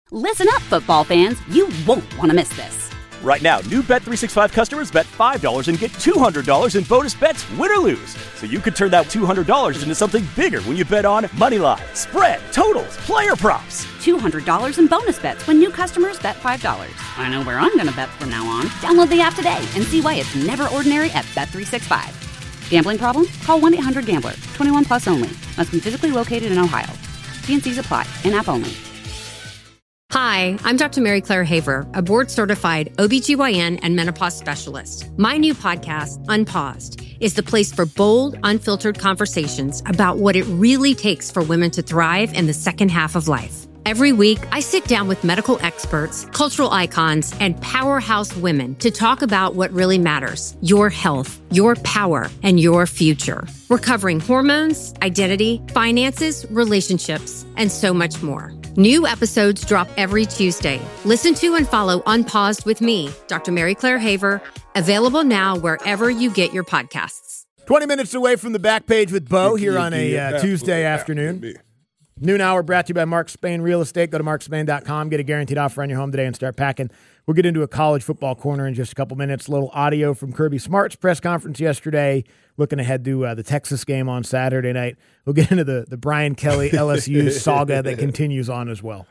Listen up, football fans. You won't want to miss this. Right now, new Bet365 customers bet $5 and get $200 in bonus bets, win or lose. So you could turn that $200 into something bigger when you bet on moneyline, spread, totals, player props. $200 in bonus bets when new customers bet $5. I know where I'm going to bet from now on. Download the app today and see why it's never ordinary at Bet365. Gambling problem? Call 1-800-GAMBLER. 21 plus only. Must be physically located in Ohio. T&Cs apply. In-app only. Hi, I'm Dr. Mary Claire Haver, a board-certified OBGYN and menopause specialist. My new podcast, Unpaused, is the place for bold, unfiltered conversations about what it really takes for women to thrive in the second half of life. Every week, I sit down with medical experts, cultural icons, and powerhouse women to talk about what really matters: your health, your power, and your future. We're covering hormones, identity, finances, relationships, and so much more. New episodes drop every Tuesday. Listen to and follow Unpaused with me, Dr. Mary Claire Haver, available now wherever you get your podcasts. 20 minutes away from the back page with Bo here on a Tuesday afternoon. Noon hour brought to you by Mark Spain Real Estate. Go to markspain.com, get a guaranteed offer on your home today and start packing. We'll get into a college football corner in just a couple minutes. A little audio from Kirby Smart's press conference yesterday, looking ahead to the Texas game on Saturday night. We'll get into the Brian Kelly LSU saga that continues on as well.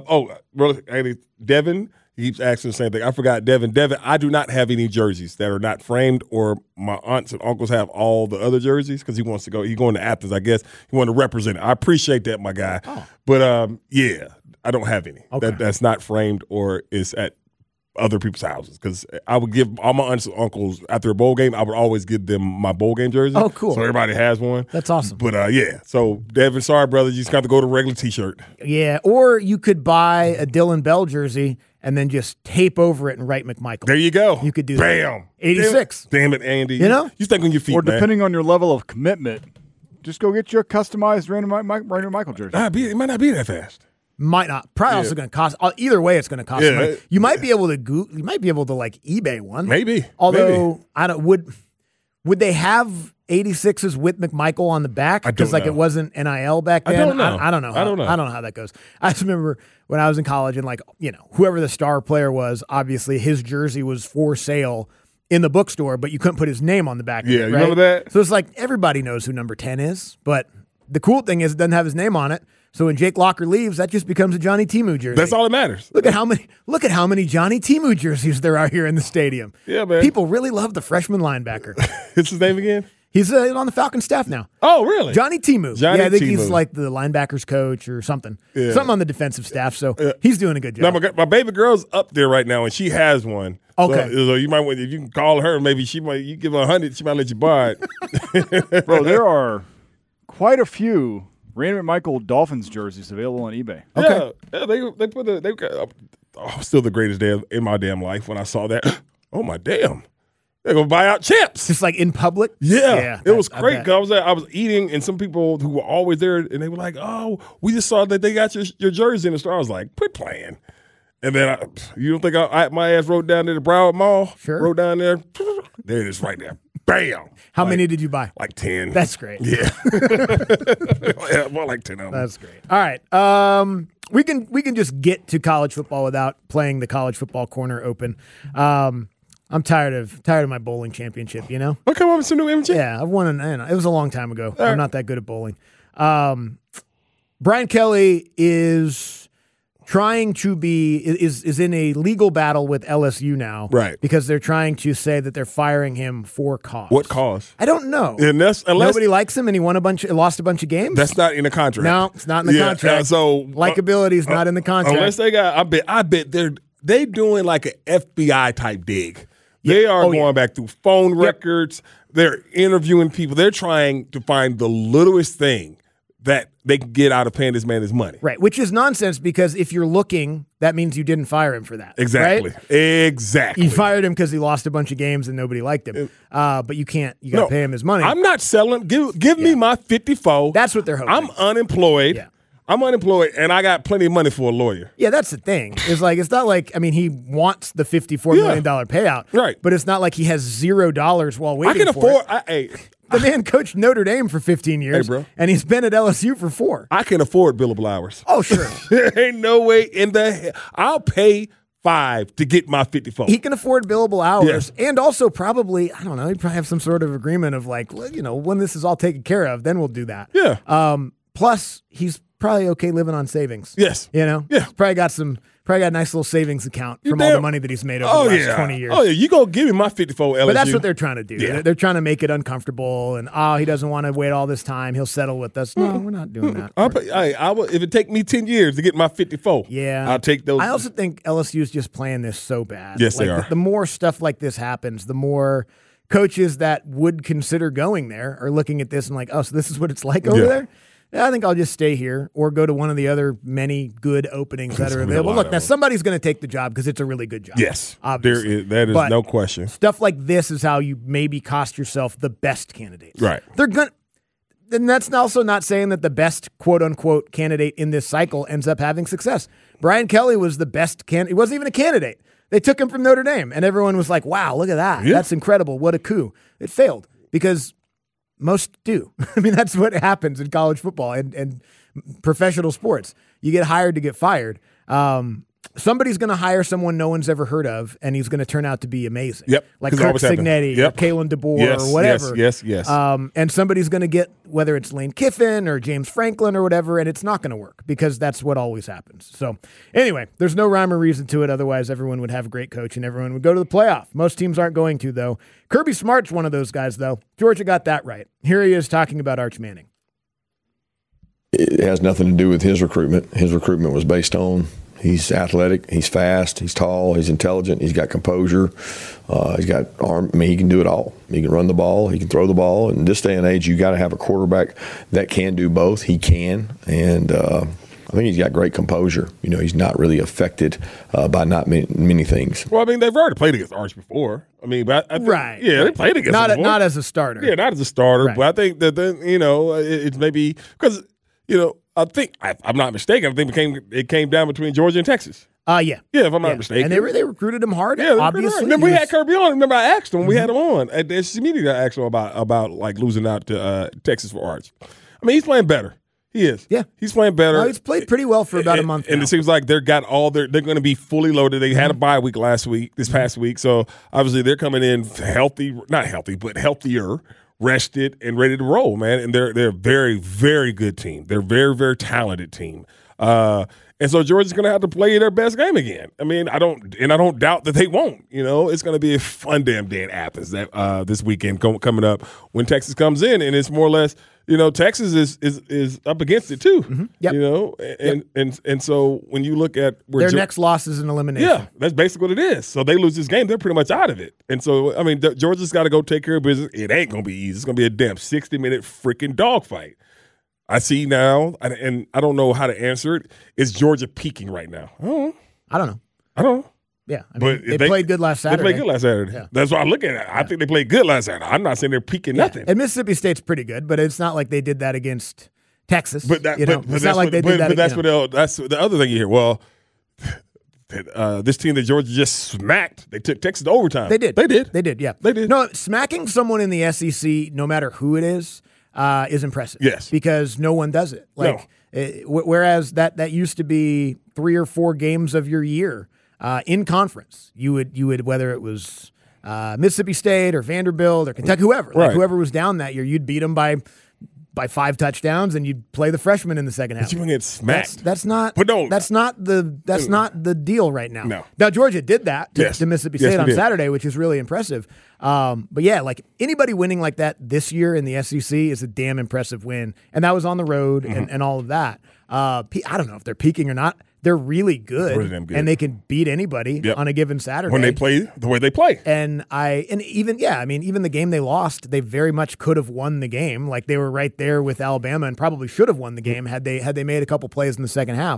Devin, he keeps asking the same thing. I forgot Devin. Devin, I do not have any jerseys that are not framed, or my aunts and uncles have all the other jerseys because he wants to go. He's going to Athens, I guess. He wanted to represent it. I appreciate that, my guy. Oh. But, yeah, I don't have any. Okay. That's not framed or is at other people's houses, because I would give all my aunts and uncles after a bowl game, I would always give them my bowl game jersey. Oh, cool. So everybody has one. That's awesome. But, yeah. So, Devin, sorry, brother. You just got to go to a regular T-shirt. Yeah, or you could buy a Dylan Bell jersey and then just tape over it and write McMichael. There you go. You could do Bam. that. 86. Damn it, Andy. You know? You think on your feet, or depending on your level of commitment, just go get your customized Rainer Michael jersey. It might not be that fast. Might not. Probably also going to cost. Either way, it's going to cost money. You might be able to You might be able to like eBay one. Maybe. Although I don't. Would they have 86s with McMichael on the back? Because like it wasn't NIL back then. I don't know. I don't know. I don't know how that goes. I just remember when I was in college and whoever the star player was, obviously his jersey was for sale in the bookstore, but you couldn't put his name on the back. Yeah, of it, you right? remember that? So it's like everybody knows who number 10 is, but the cool thing is it doesn't have his name on it. So when Jake Locker leaves, that just becomes a Johnny Timu jersey. That's all that matters. Look at how many Johnny Timu jerseys there are here in the stadium. Yeah, man. People really love the freshman linebacker. What's his name again? He's on the Falcons staff now. Oh, really? Johnny Timu. I think Timu. he's like the linebackers coach or something. Yeah. Something on the defensive staff. So he's doing a good job. Now, my baby girl's up there right now, and she has one. Okay. So you might, if you can call her, maybe you give her 100, she might let you buy it. Bro, there are quite a few Rainer McMichael Dolphins jerseys available on eBay. Okay. Yeah, they put still the greatest day in my damn life when I saw that. Oh my damn. They're going to buy out chips. Just like in public? Yeah. It was great because I was eating, and some people who were always there, and they were like, oh, we just saw that they got your jersey in the store. I was like, quit playing. And then you don't think my ass rode down there to Broward Mall? Sure. Rode down there. There it is right there. Bam. How many did you buy? Like 10. That's great. Yeah. More like 10 of them. That's great. All right. We can just get to college football without playing the college football corner open. I'm tired of my bowling championship, you know? What come up with some new image? Yeah, I've won it was a long time ago. I'm not that good at bowling. Brian Kelly is trying to is in a legal battle with LSU now. Right. Because they're trying to say that they're firing him for cause. What cause? I don't know. Unless nobody likes him and he lost a bunch of games? That's not in the contract. No, it's not in the contract. So likability is not in the contract. Unless they got, I bet they doing like an FBI type dig. They are going back through phone records. They're interviewing people. They're trying to find the littlest thing that they can get out of paying this man his money. Right, which is nonsense because if you're looking, that means you didn't fire him for that. Exactly. Right? Exactly. You fired him because he lost a bunch of games and nobody liked him. But you got to pay him his money. I'm not selling. Give me my 54. That's what they're hoping. I'm unemployed. Yeah. I'm unemployed, and I got plenty of money for a lawyer. Yeah, that's the thing. It's not like, he wants the $54 million payout. Right. But it's not like he has $0 while waiting I can for afford. it. The man coached Notre Dame for 15 years, Hey, bro. and he's been at LSU for 4. I can afford billable hours. Oh, sure. There ain't no way in the hell. I'll pay $5 to get my 54. He can afford billable hours, and also probably, I don't know, he'd probably have some sort of agreement of like, when this is all taken care of, then we'll do that. Yeah. Plus, he's probably okay living on savings. Yes. Yeah. He's probably got a nice little savings account from all the money that he's made over the last 20 years. Oh, yeah. You going to give me my 54 LSU. But that's what they're trying to do. Yeah. They're trying to make it uncomfortable, and he doesn't want to wait all this time. He'll settle with us. No, we're not doing that. If it take me 10 years to get my 54, I'll take those. I also think LSU is just playing this so bad. Yes, they are. The more stuff like this happens, the more coaches that would consider going there are looking at this and like, oh, so this is what it's like over there? Yeah, I think I'll just stay here or go to one of the other many good openings that are available. Look, now somebody's going to take the job because it's a really good job. Yes, obviously. That is no question. Stuff like this is how you maybe cost yourself the best candidates. Right. And that's also not saying that the best quote-unquote candidate in this cycle ends up having success. Brian Kelly was the best candidate. He wasn't even a candidate. They took him from Notre Dame, and everyone was like, wow, look at that. Yeah. That's incredible. What a coup. It failed because most do. I mean, that's what happens in college football and professional sports. You get hired to get fired. Somebody's going to hire someone no one's ever heard of, and he's going to turn out to be amazing. Yep. Like Kirk Cignetti or Kalen DeBoer or whatever. Yes. And somebody's going to get, whether it's Lane Kiffin or James Franklin or whatever, and it's not going to work because that's what always happens. So anyway, there's no rhyme or reason to it. Otherwise, everyone would have a great coach and everyone would go to the playoff. Most teams aren't going to, though. Kirby Smart's one of those guys, though. Georgia got that right. Here he is talking about Arch Manning. It has nothing to do with his recruitment. His recruitment was based on he's athletic, he's fast, he's tall, he's intelligent, he's got composure, he's got arm. I mean, he can do it all. He can run the ball, he can throw the ball. In this day and age, you got to have a quarterback that can do both. He can, and I think he's got great composure. You know, he's not really affected by not many things. Well, I mean, they've already played against Arch before. I mean, but I think, right. Yeah, they played against him before. Not as a starter. Yeah, not as a starter. Right. But I think that then, it's maybe because I think I'm not mistaken. I think it came down between Georgia and Texas. Yeah, if I'm not mistaken. And they recruited him hard. Yeah, obviously. Remember we had Kirby on. Remember I asked him. We had him on at the SEC meeting. I asked him about like losing out to Texas for Arch. I mean, he's playing better. He is. Yeah, he's playing better. He's played pretty well for about a month. And now. It seems like they're going to be fully loaded. They had a bye week this past week, so obviously they're coming in not healthy, but healthier, rested, and ready to roll, man. And they're a very, very good team. They're a very, very talented team. And so Georgia's going to have to play their best game again. I mean, I don't doubt that they won't. It's going to be a fun damn day in Athens this weekend coming up when Texas comes in, and it's more or less, Texas is up against it too. Mm-hmm. Yep. And so when you look at their next loss is an elimination. Yeah, that's basically what it is. So they lose this game, they're pretty much out of it. And so I mean, Georgia's got to go take care of business. It ain't going to be easy. It's going to be a damn 60-minute freaking dogfight. I see now, and I don't know how to answer it. Is Georgia peaking right now? I don't know. Yeah, I mean, but they played good last Saturday. They played good last Saturday. Yeah. That's why I look at it. I think they played good last Saturday. I'm not saying they're peaking nothing. And Mississippi State's pretty good, but it's not like they did that against Texas. But it's not like they did that. But that's the other thing you hear. Well, this team that Georgia just smacked, they took Texas to overtime. They did. Yeah, they did. No, smacking someone in the SEC, no matter who it is impressive. Yes, because no one does it. Whereas that used to be 3 or 4 games of your year in conference. You would whether it was Mississippi State or Vanderbilt or Kentucky, whoever, right. Whoever was down that year, you'd beat them by 5 touchdowns, and you'd play the freshmen in the second half. But you can get smacked. That's not. But no, that's not the deal right now. No. Now Georgia did that to Mississippi State on Saturday, which is really impressive. But yeah, like anybody winning like that this year in the SEC is a damn impressive win, and that was on the road and all of that. I don't know if they're peaking or not. They're really good, and they can beat anybody on a given Saturday when they play the way they play. And even the game they lost, they very much could have won the game. Like they were right there with Alabama and probably should have won the game had they made a couple plays in the second half.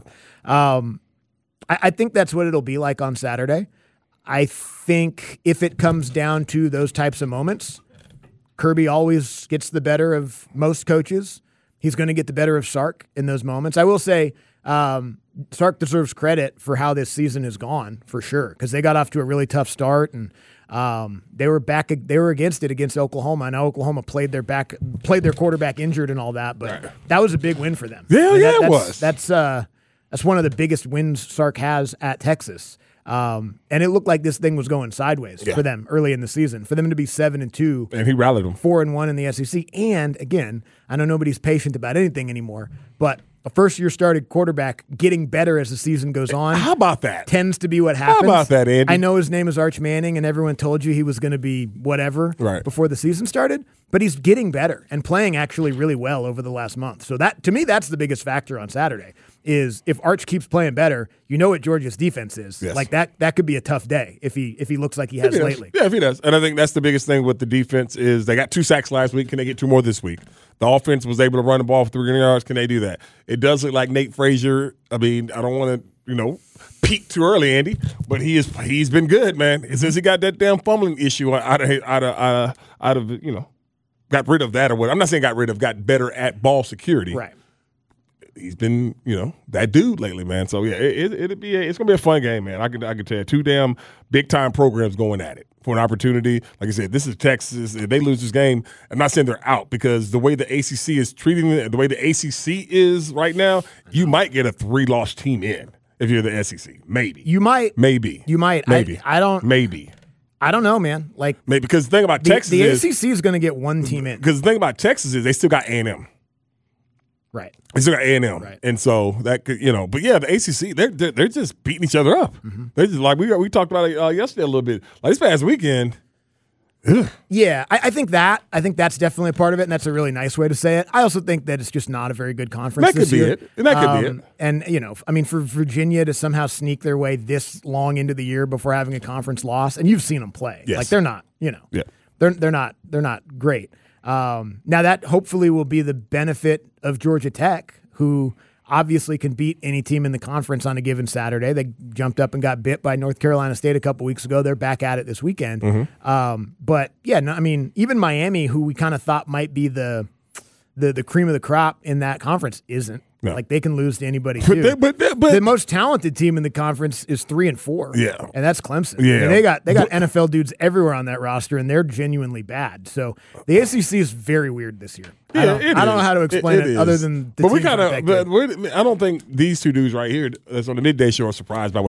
I think that's what it'll be like on Saturday. I think if it comes down to those types of moments, Kirby always gets the better of most coaches. He's going to get the better of Sark in those moments. I will say, Sark deserves credit for how this season has gone, for sure, because they got off to a really tough start, and they were against it against Oklahoma. I know Oklahoma played their quarterback injured and all that, but that was a big win for them. It was. That's one of the biggest wins Sark has at Texas. And it looked like this thing was going sideways for them early in the season. For them to be 7-2, and he rallied them 4-1 in the SEC. And again, I know nobody's patient about anything anymore, but a first-year started quarterback getting better as the season goes on. How about that? Tends to be what happens. How about that, Andy? I know his name is Arch Manning, and everyone told you he was going to be whatever before the season started, but he's getting better and playing actually really well over the last month. So that, to me, that's the biggest factor on Saturday. Is if Arch keeps playing better, you know what Georgia's defense is. Yes. Like that could be a tough day if he looks like he has lately. Yeah, if he does. And I think that's the biggest thing with the defense is they got 2 sacks last week. Can they get 2 more this week? The offense was able to run the ball for 300 yards. Can they do that? It does look like Nate Frazier. I mean, I don't want to, peak too early, Andy, but he's been good, man. Since he got that damn fumbling issue out of got rid of that or what. I'm not saying got better at ball security. Right. He's been, that dude lately, man. So yeah, it's gonna be a fun game, man. I can tell you, 2 damn big time programs going at it for an opportunity. Like I said, this is Texas. If they lose this game, I'm not saying they're out because the way the ACC is treating it, the way the ACC is right now, you might get a 3-loss team in if you're the SEC. Maybe you might. Maybe you might. Maybe I don't. Maybe. I don't know, man. Like maybe because the thing about Texas the is ACC is going to get 1 team in. Because the thing about Texas is they still got A&M. Right. They still got A&M, right. And so that could, but yeah, the ACC they're just beating each other up. Mm-hmm. They're just like we talked about it yesterday a little bit. Like this past weekend. Ugh. Yeah, I think that's definitely a part of it, and that's a really nice way to say it. I also think that it's just not a very good conference this year. That could be it. And for Virginia to somehow sneak their way this long into the year before having a conference loss, and you've seen them play, like they're not, they're not great. Now that hopefully will be the benefit of Georgia Tech, who obviously can beat any team in the conference on a given Saturday. They jumped up and got bit by North Carolina State a couple weeks ago. They're back at it this weekend. Mm-hmm. But yeah, no, I mean, even Miami, who we kind of thought might be the cream of the crop in that conference, isn't. No. Like they can lose to anybody too. But the most talented team in the conference is 3-4. Yeah, and that's Clemson. Yeah, I mean, they got NFL dudes everywhere on that roster, and they're genuinely bad. So the SEC is very weird this year. I don't know how to explain it other than. The I don't think these 2 dudes right here that's on the midday show are surprised by what.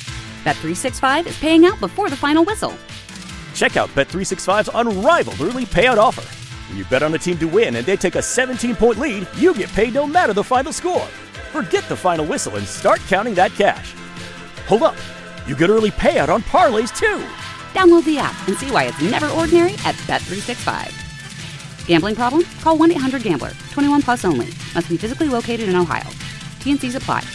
Bet365 is paying out before the final whistle. Check out Bet365's unrivaled early payout offer. When you bet on a team to win and they take a 17-point lead, you get paid no matter the final score. Forget the final whistle and start counting that cash. Hold up. You get early payout on parlays, too. Download the app and see why it's never ordinary at Bet365. Gambling problem? Call 1-800-GAMBLER. 21 plus only. Must be physically located in Ohio. T&Cs apply.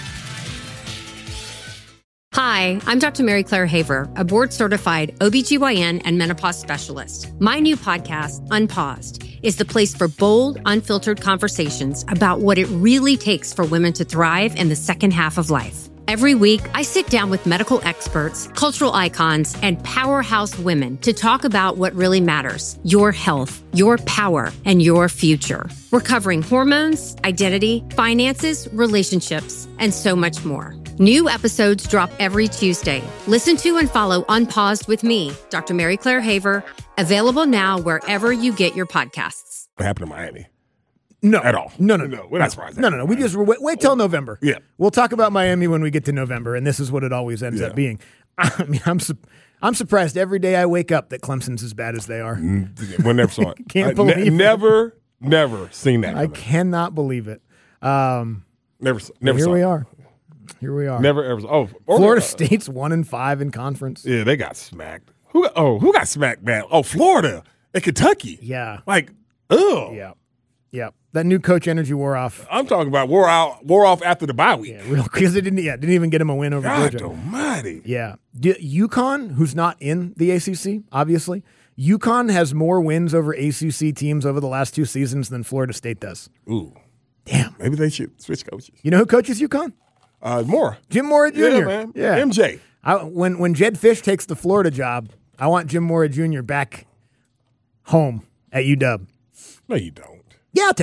Hi, I'm Dr. Mary Claire Haver, a board-certified OBGYN and menopause specialist. My new podcast, Unpaused, is the place for bold, unfiltered conversations about what it really takes for women to thrive in the second half of life. Every week, I sit down with medical experts, cultural icons, and powerhouse women to talk about what really matters: your health, your power, and your future. We're covering hormones, identity, finances, relationships, and so much more. New episodes drop every Tuesday. Listen to and follow Unpaused with me, Dr. Mary Claire Haver, available now wherever you get your podcasts. What happened to Miami? No. At all. No. We're not surprised. No. We just wait till November. Yeah. We'll talk about Miami when we get to November, and this is what it always ends up being. I mean, I'm surprised every day I wake up that Clemson's as bad as they are. We never saw it. Can't believe it. Never seen that. I cannot believe it. Never Here saw we it. are. Here we are. Never ever. Oh, Florida State's 1-5 in conference. Yeah, they got smacked. Who got smacked, man? Oh, Florida and Kentucky. Yeah. Like, ugh. Yeah. That new coach energy wore off. I'm talking about wore off after the bye week. Yeah, real because it didn't even get him a win over God Georgia. almighty. Yeah. UConn, who's not in the ACC, obviously, UConn has more wins over ACC teams over the last 2 seasons than Florida State does. Ooh. Damn. Maybe they should switch coaches. You know who coaches UConn? Mora. Jim Mora Jr. Yeah, man. Yeah. MJ. When Jed Fish takes the Florida job, I want Jim Mora Jr. back home at UW. No, you don't. Yeah, I'll take him.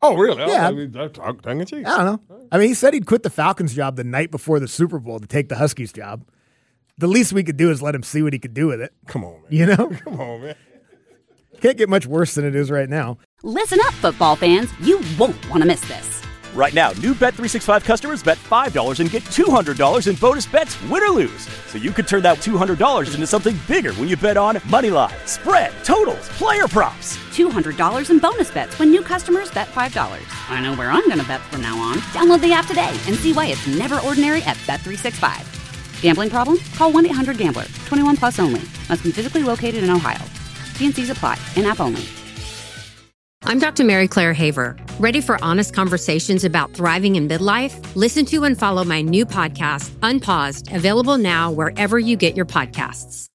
Oh, really? Yeah. Tongue in cheek. I don't know. I mean, he said he'd quit the Falcons job the night before the Super Bowl to take the Huskies job. The least we could do is let him see what he could do with it. Come on, man. You know? Come on, man. Can't get much worse than it is right now. Listen up, football fans. You won't want to miss this. Right now, new Bet365 customers bet $5 and get $200 in bonus bets, win or lose. So you could turn that $200 into something bigger when you bet on money line, spread, totals, player props. $200 in bonus bets when new customers bet $5. I know where I'm going to bet from now on. Download the app today and see why it's never ordinary at Bet365. Gambling problem? Call 1-800-GAMBLER. 21 plus only. Must be physically located in Ohio. T&Cs apply. In-app only. I'm Dr. Mary Claire Haver. Ready for honest conversations about thriving in midlife? Listen to and follow my new podcast, Unpaused, available now wherever you get your podcasts.